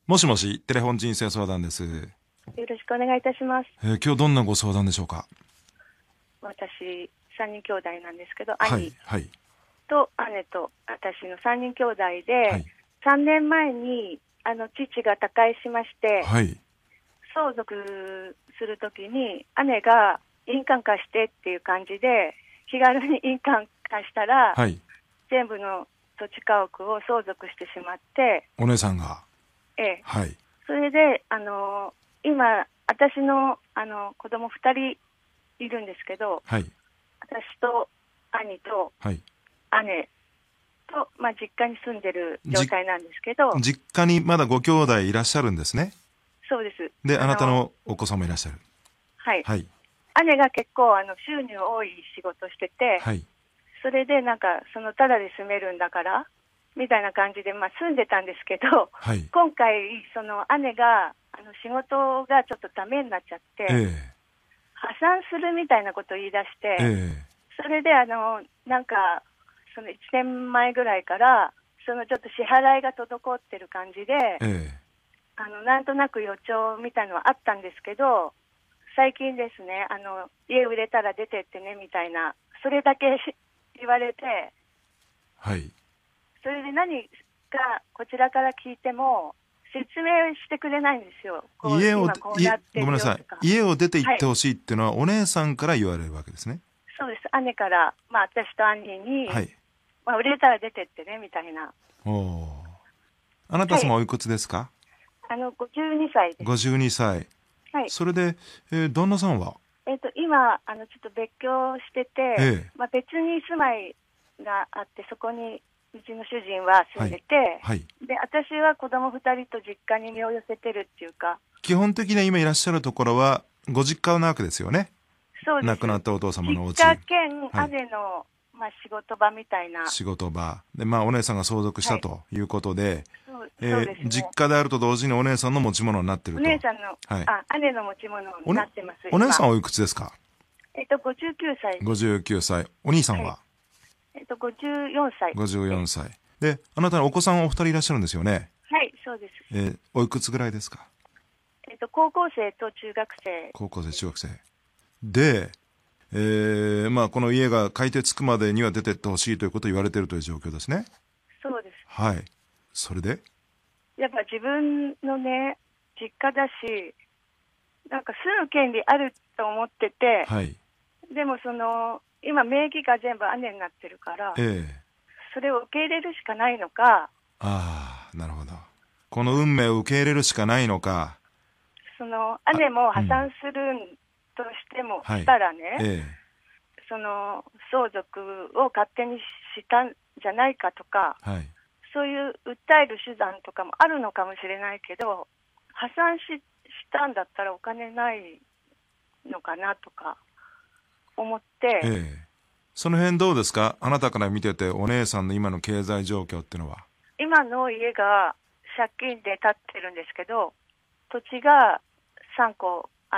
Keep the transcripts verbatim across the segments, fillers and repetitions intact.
もしもし、テレフォン人生相談です。 よろしくお願いいたします。 えー、今日どんなご相談でしょうか？ 私、さんにん兄弟なんですけど、 はい、 兄はい、 と姉と私のさんにん兄弟で、 はい、 さんねんまえにあの父が他界しまして、 はい、 相続するときに姉が印鑑貸してっていう感じで、気軽に印鑑貸したら、 はい。 全部の土地家屋を相続してしまって、 お姉さんが。 ええ、 はい、 それで、あの今、私の、あの子供ふたりいるんですけど、 はい、 私と兄とはい。 姉と、まあ、実家に住んでる状態なんですけど、 実家にまだご兄弟いらっしゃるんですね。 そうです。 で、あなたののお子さんもいらっしゃる。 はい。 はい、 姉が結構あの収入多い仕事してて、 はい、 それでなんか、そのただで住めるんだから、みたいな感じで、まあ、住んでたんですけど、 はい。 今回、その姉があの仕事がちょっとダメになっちゃって、 え破産するみたいなことを言い出しえ、 て、 えそれであのなんかそのいちねんまえぐらいからそのちょっと支払いが滞ってる感じで、 え、えあのなんとなく予兆みたいのはあったんですけど、最近ですね、あの家売れたら出てってねみたいな、それだけ言われて、 はい。 それで何かこちらから聞いても説明してくれないんですよ。こう家を、 今こういなってごめんなさい。 るよとか。 家を出て行はい、 ってほしいっていうのは、お姉さんから言われるわけですね。 そうです。姉から、まあ、私と兄に、 はい。 まあ、売れたら出てってねみたいな。 おお。あなたはい、 様おいくつですか？ あのごじゅうにさいです。 ごじゅうにさい。 はい。 それで、えー旦那さんは？ えっ、と今あのちょっと別居してて、 ええ。 まあ、別に住まいがあって、そこにうちの主人は住んでて、 はい。 で私は子供ふたりと実家に身を寄せてるっていうか。 基本的には今いらっしゃるところは、ご実家なわけですよね。 そうです。 亡くなったお父様実のお家。 家兼はい。 姉の、まあ、仕事場みたいな。 仕事場。で、まあ、お姉さんが相続しはい、 たということで、 そうえーそうですね。 実家であると同時にお姉さんの持ち物になっていおると。 姉さんの、 はい。 あ、姉の持ち物になってます。 お姉さん今はおいくつですか？ えっ、とごじゅうきゅうさい。 ごじゅうきゅうさい。お兄さんは？ はい、えっ、とごじゅうよんさい。 ごじゅうよんさい。で、あなたのお子さんはお二人いらっしゃるんですよね。 はい、そうです。 えーおいくつぐらいですか？ えっと、高校生と中学生。 高校生、中学生。で、えーまあ、この家が買い手つくまでには出てってほしいということを言われているという状況ですね。 そうです。 はい。それで？ やっぱ自分のね、実家だし、なんか住む権利あると思ってて、 はい。 でもその、今名義が全部姉になってるから、 ええ。 それを受け入れるしかないのか、 ああ、なるほど。この運命を受け入れるしかないのか。 その姉も破産するとしても、 はい。 したらね、 えその相続を勝手にしたんじゃないかとか、 え。はい。 そういう訴える手段とかもあるのかもしれないけど、破産ししたんだったらお金ないのかなとか思って、 ええ。その辺どうですか？あなたから見ててお姉さんの今の経済状況っていうのは。 今の家が借金で建ってるんですけど、土地がさんこあって、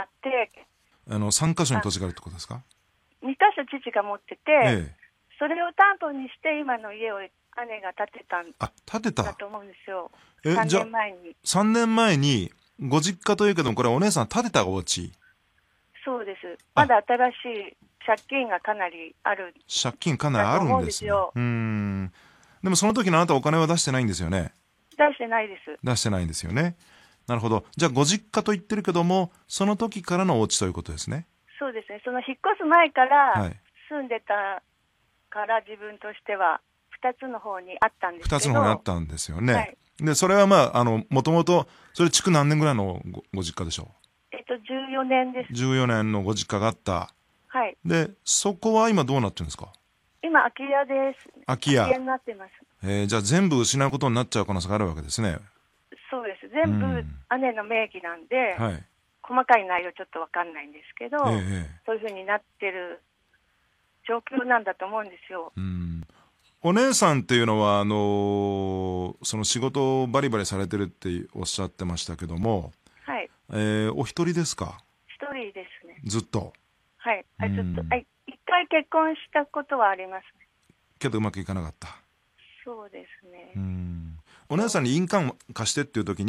あの、さん箇所に土地があるってことですか？ にかしょ父が持ってて、 ええ。 それを担保にして今の家を姉が建てたんあ、建てた。 だと思うんですよ。 え、 3 じゃあ年前に。 さんねんまえにご実家というけども、これはお姉さん建てたお家。 そうです。まだ新しい借金がかなりある。 借金かなりあるんですね。うーん。でもその時のあなたお金は出してないんですよね。 出してないです。 出してないんですよね。なるほど。じゃあご実家と言ってるけども、その時からのお家ということですね。 そうですね。その引っ越す前からはい。 住んでたから自分としてはふたつの方にあったんですけど。 二つの方にあったんですよね。 はい、 で、それはまあ、あの、もともと、それ築何年ぐらいのご、ご実家でしょえっと、じゅうよねんです。 う？じゅうよねんのご実家があった。 はい。 で、そこは今どうなってるんですか？ 今、空き家です。 空き家。 空き家になってます。 えー、じゃあ全部失うことになっちゃう可能性があるわけですね。 そうです。全部姉の名義なんで、 はい。 細かい内容ちょっとわかんないんですけど、 ええ。 そういうふうになってる状況なんだと思うんですよ。 うん。お姉さんっていうのは、あのーその仕事をバリバリされてるっておっしゃってましたけども、 はい。 えー、お一人ですか？ 一人ですね。 ずっと。 はい。あ、ずっと、 うん。 あ、一回結婚したことはありますね。 けどうまくいかなかった。 そうですね。 うん。お姉さんに印鑑貸してっていう時に、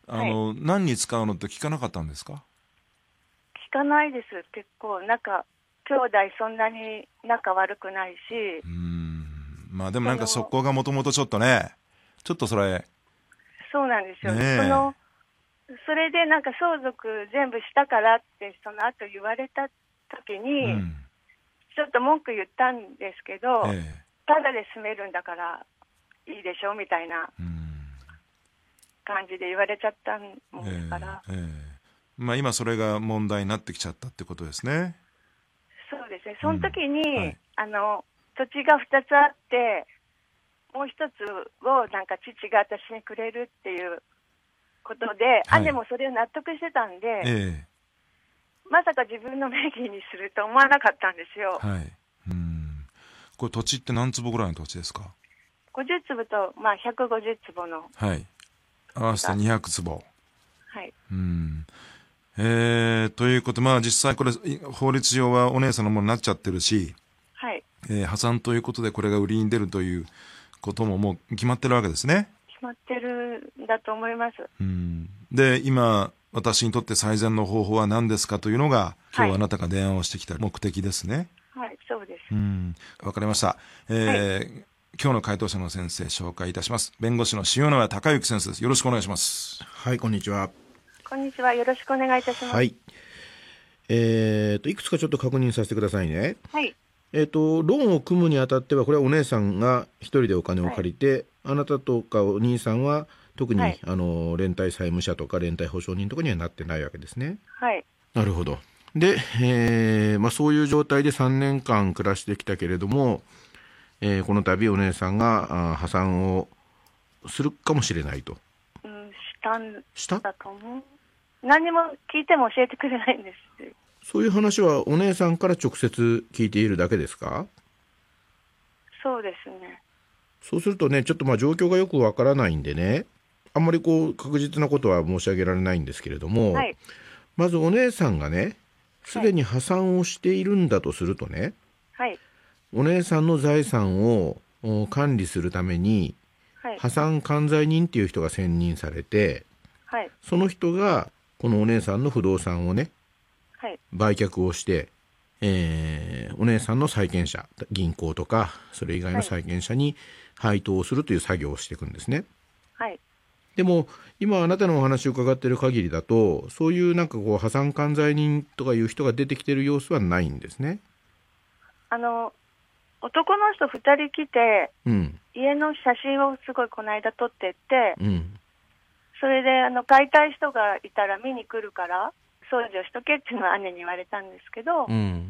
あの、はい、何に使うのって聞かなかったんですか？ 聞かないです。結構仲兄弟そんなに仲悪くないし。 うーん、まあでもなんかそこがもともとちょっとね、ちょっとそれそうなんですよ、 ね、 そのそれでなんか相続全部したからってその後言われた時に、うん、ちょっと文句言ったんですけど、ええ、ただで住めるんだからいいでしょみたいな感じで言われちゃったもんですから、ええええ、 まあ、今それが問題になってきちゃったってことですね。 そうですね。その時に、うんはい、あの土地がふたつあってもう一つをなんか父が私にくれるっていうことで、はい、姉もそれを納得してたんで、ええ、まさか自分の名義にすると思わなかったんですよ。 はい、うん、これ土地って何坪ぐらいの土地ですか？ ごじゅっつぶと、まあ、ひゃくごじゅっつぼの、 はい、合わせてにひゃくつぼ、 はい、 うん、えー、ということで、まあ、実際これ法律上はお姉さんのものになっちゃってるし、はい、えー、破産ということでこれが売りに出るということももう決まってるわけですね。 決まってるんだと思います。 うん、で今私にとって最善の方法は何ですかというのが今日あなたが電話をしてきた目的ですね。 はい、はい、そうです。 うん、わかりました、えーはい、今日の回答者の先生紹介いたします。弁護士の塩野谷孝之先生です。よろしくお願いします。 はい、こんにちは。 こんにちは、よろしくお願いいたします。 はい、えーといくつかちょっと確認させてくださいね。 はい。 えーとローンを組むにあたってはこれはお姉さんが一人でお金を借りて、はい、あなたとかお兄さんは特に、はい、あの連帯債務者とか連帯保証人とかにはなってないわけですね。 はい。 なるほど。で、えーまあ、そういう状態でさんねんかん暮らしてきたけれども、えー、この度お姉さんがあ破産をするかもしれないと。 うん、したんしただと思う。何も聞いても教えてくれないんです。 そういう話はお姉さんから直接聞いているだけですか？ そうですね。 そうするとね、ちょっとまあ状況がよくわからないんでね、あんまりこう確実なことは申し上げられないんですけれども、はい、まずお姉さんがね、すでに破産をしているんだとするとね、はい、お姉さんの財産を管理するために、はい、破産管財人っていう人が選任されて、はい、その人がこのお姉さんの不動産をね、はい、売却をして、えー、お姉さんの債権者、銀行とかそれ以外の債権者に配当をするという作業をしていくんですね。はい、でも今あなたのお話を伺っている限りだと、そういうなんかこう破産管財人とかいう人が出てきている様子はないんですね。 あの男の人ふたり来て、うん、家の写真をすごいこの間撮ってって、うん、それであの買いたい人がいたら見に来るから掃除をしとけっていうのは姉に言われたんですけど、うん、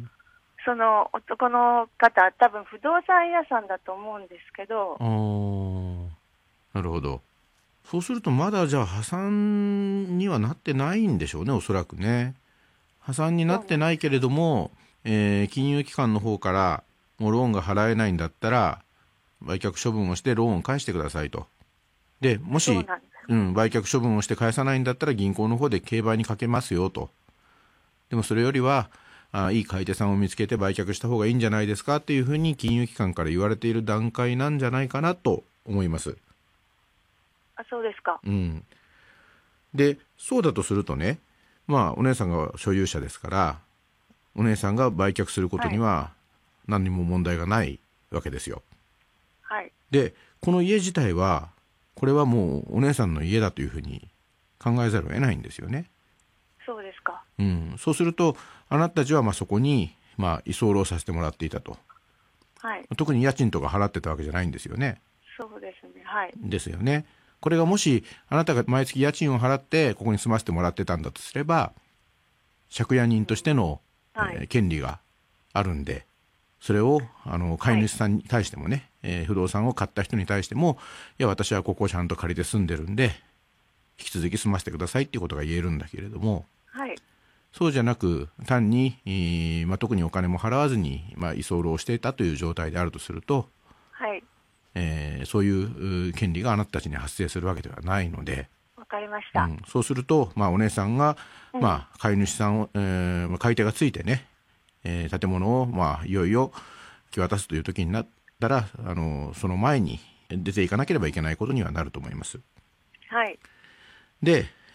その男の方多分不動産屋さんだと思うんですけど。 あ、なるほど。そうするとまだじゃあ破産にはなってないんでしょうね、おそらくね。破産になってないけれども、えー、金融機関の方からもうローンが払えないんだったら売却処分をしてローンを返してくださいと。でもしうん、売却処分をして返さないんだったら銀行の方で競売にかけますよと。でもそれよりはあいい買い手さんを見つけて売却した方がいいんじゃないですかっていうふうに金融機関から言われている段階なんじゃないかなと思います。 あ、そうですか。 うん、でそうだとするとね、まあお姉さんが所有者ですからお姉さんが売却することには何にも問題がないわけですよ。はい、でこの家自体はこれはもうお姉さんの家だというふうに考えざるを得ないんですよね。 そうですか。 うん、そうするとあなたたちはまあそこにまあ居候させてもらっていたと、はい、特に家賃とか払ってたわけじゃないんですよね。 そうですね、はい、 ですよね。これがもしあなたが毎月家賃を払ってここに住ませてもらってたんだとすれば借家人としての、うんはいえー、権利があるんで、それをあの買い主さんに対してもね、はいえー、不動産を買った人に対しても、いや私はここをちゃんと借りて住んでるんで引き続き住ませてくださいっていうことが言えるんだけれども、はい、そうじゃなく単に、えーまあ、特にお金も払わずに、まあ、居候をしていたという状態であるとすると、はいえー、そういう権利があなたたちに発生するわけではないので。 わかりました。 うん、そうすると、まあ、お姉さんが、うんまあ、買い主さんを、えー、買い手がついてね、えー、建物を、まあ、いよいよ引き渡すという時になったらあのその前に出ていかなければいけないことにはなると思います。 はい。 で、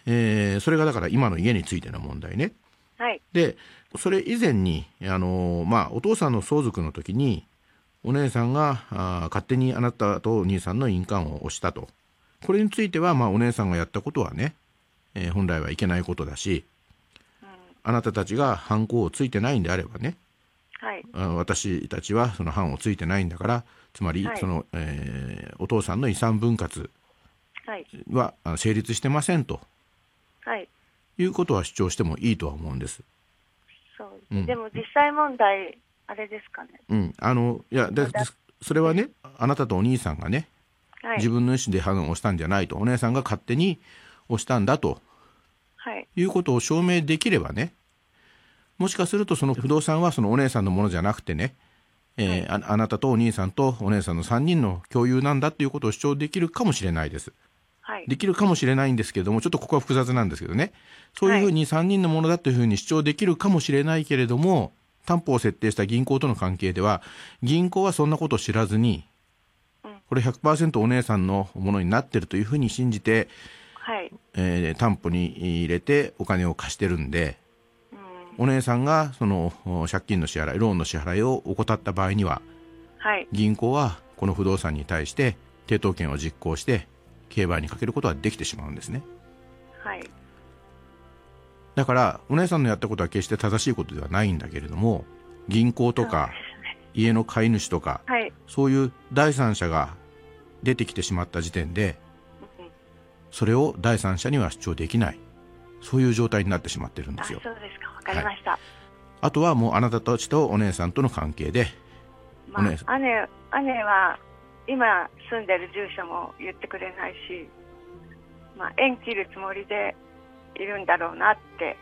えー、それがだから今の家についての問題ね。 はい。 で、それ以前に、あのー、まあ、お父さんの相続の時に、お姉さんがあ勝手にあなたとお兄さんの印鑑を押したと。これについては、まあ、お姉さんがやったことはね、えー、本来はいけないことだし、うん、あなたたちが判子をついてないんであればね、 はい、 私たちはその判をついてないんだから、つまり、はい、その、えー、お父さんの遺産分割は、はい、成立してませんと、はい、いうことは主張してもいいとは思うんです。 そう、うん、でも実際問題あれですかね。 うん、あのいやでそれはね、あなたとお兄さんがね、はい、自分の意思で判をしたんじゃないと、お姉さんが勝手に押したんだと、はい、いうことを証明できればね、もしかするとその不動産はそのお姉さんのものじゃなくてね、えーはい、あ, あなたとお兄さんとお姉さんのさんにんの共有なんだということを主張できるかもしれないです。はい、できるかもしれないんですけれども、ちょっとここは複雑なんですけどね、そういうふうにさんにんのものだというふうに主張できるかもしれないけれども、担保を設定した銀行との関係では、銀行はそんなことを知らずに、これ ひゃくパーセント お姉さんのものになっているというふうに信じて、はいえー、担保に入れてお金を貸してるんで、うん、お姉さんがその借金の支払い、ローンの支払いを怠った場合には、はい、銀行はこの不動産に対して抵当権を実行して競売にかけることはできてしまうんですね。はい、だからお姉さんのやったことは決して正しいことではないんだけれども、銀行とか家の買い主とか、はい、そういう第三者が出てきてしまった時点で、それを第三者には主張できない、そういう状態になってしまってるんですよ。 あ、そうですか、わかりました。はい、 あとはもうあなたたちとお姉さんとの関係で、 まあ、お姉さん、姉、姉は今住んでる住所も言ってくれないし、まあ、縁切るつもりでいるんだろうなって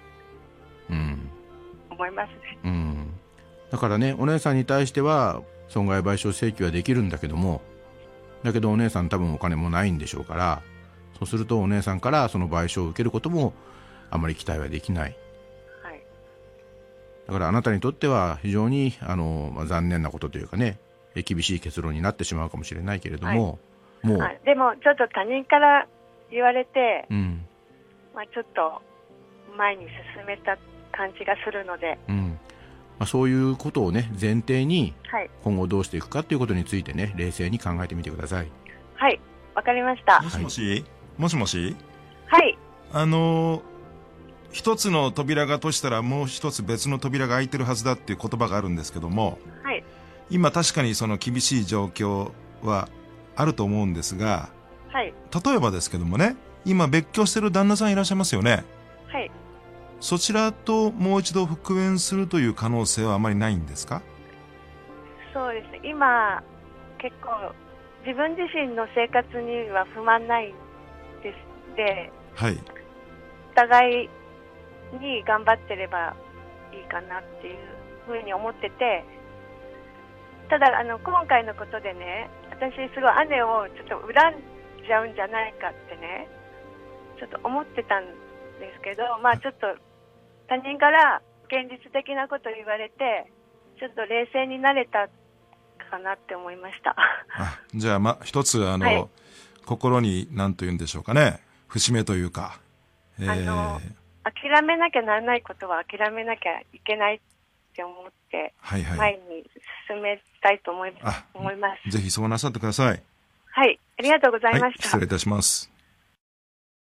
思いますね。 うん、うん、だからね、お姉さんに対しては損害賠償請求はできるんだけども、だけどお姉さん多分お金もないんでしょうから、そうするとお姉さんからその賠償を受けることもあまり期待はできない。はい、だからあなたにとっては非常にあの、まあ、残念なことというかね、厳しい結論になってしまうかもしれないけれども、 はい、もう、はい、でもちょっと他人から言われて、うんまあ、ちょっと前に進めた感じがするので、うんまあ、そういうことをね前提に今後どうしていくかということについてね、冷静に考えてみてください。 はい、わかりました。 もしもし、はい、もしもし、 はい、 あの一つの扉が閉じたらもう一つ別の扉が開いてるはずだっていう言葉があるんですけども、はい、今確かにその厳しい状況はあると思うんですが、はい、例えばですけどもね、今別居してる旦那さんいらっしゃいますよね。はい、そちらともう一度復縁するという可能性はあまりないんですか？ そうですね、今結構自分自身の生活には不満ないですで、はい、お互いに頑張ってればいいかなっていうふうに思ってて、ただあの今回のことでね、私すごい姉をちょっと恨んじゃうんじゃないかってね、ちょっと思ってたんですけど、まあちょっと他人から現実的なことを言われて、ちょっと冷静になれたかなって思いました。 あ、じゃあま一つあの、はい、心に何と言うんでしょうかね、節目というか、 えー、あの諦めなきゃならないことは諦めなきゃいけないって思って、はいはい、前に進めたいと思います。思います。 ぜひそうなさってください。 はい、ありがとうございました。はい、 失礼いたします。